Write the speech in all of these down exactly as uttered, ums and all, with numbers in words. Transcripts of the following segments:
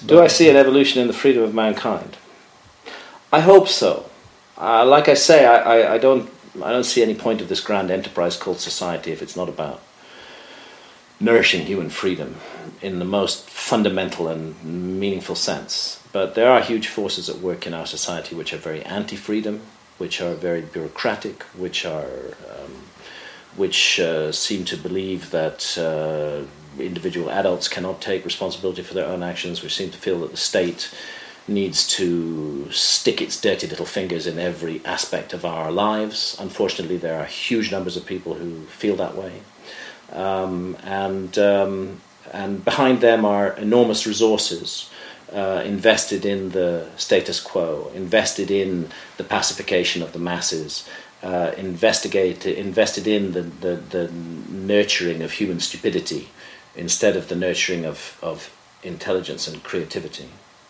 Do I see an evolution in the freedom of mankind? I hope so. Uh, like I say, I, I, I don't I don't see any point of this grand enterprise called society if it's not about nourishing human freedom in the most fundamental and meaningful sense. But there are huge forces at work in our society which are very anti-freedom, which are very bureaucratic, which are um, which uh, seem to believe that uh, individual adults cannot take responsibility for their own actions, which seem to feel that the state needs to stick its dirty little fingers in every aspect of our lives. Unfortunately, there are huge numbers of people who feel that way. Um, and um, and behind them are enormous resources uh, invested in the status quo, invested in the pacification of the masses, uh, investigate, invested in the, the, the nurturing of human stupidity instead of the nurturing of, of intelligence and creativity.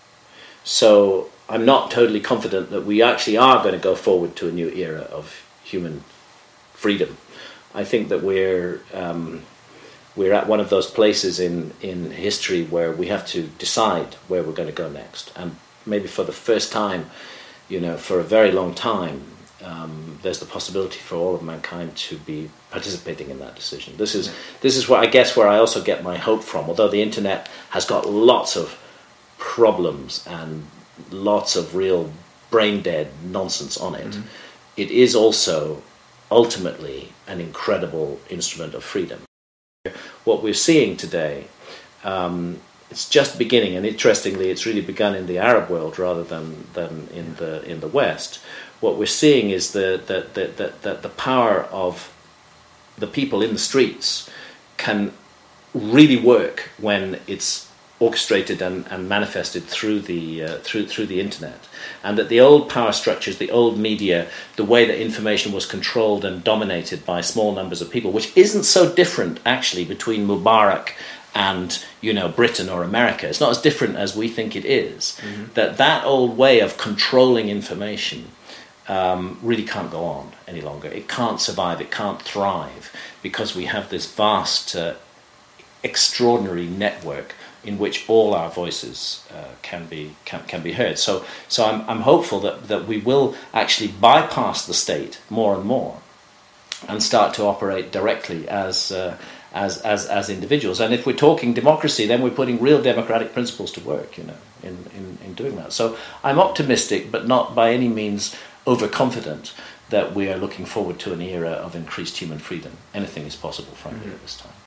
So I'm not totally confident that we actually are going to go forward to a new era of human freedom. I think that we're um, we're at one of those places in, in history where we have to decide where we're going to go next. And maybe for the first time, you know, for a very long time, um, there's the possibility for all of mankind to be participating in that decision. This is this is where I guess where I also get my hope from. Although the internet has got lots of problems and lots of real brain dead nonsense on it, mm-hmm. It is also ultimately an incredible instrument of freedom. What we're seeing today, um, it's just beginning, and interestingly, it's really begun in the Arab world rather than, than in the in the West. What we're seeing is the the, the, the, the the power of the people in the streets can really work when it's orchestrated and, and manifested through the uh, through through the internet, and that the old power structures, the old media, the way that information was controlled and dominated by small numbers of people, which isn't so different actually between Mubarak and, you know, Britain or America. It's not as different as we think it is. Mm-hmm. That that old way of controlling information um, really can't go on any longer. It can't survive. It can't thrive because we have this vast, uh, extraordinary network in which all our voices uh, can be can, can be heard. So so I'm I'm hopeful that, that we will actually bypass the state more and more, and start to operate directly as uh, as as as individuals. And if we're talking democracy, then we're putting real democratic principles to work, you know, in, in, in doing that. So I'm optimistic, but not by any means overconfident that we are looking forward to an era of increased human freedom. Anything is possible, frankly, mm-hmm. at this time.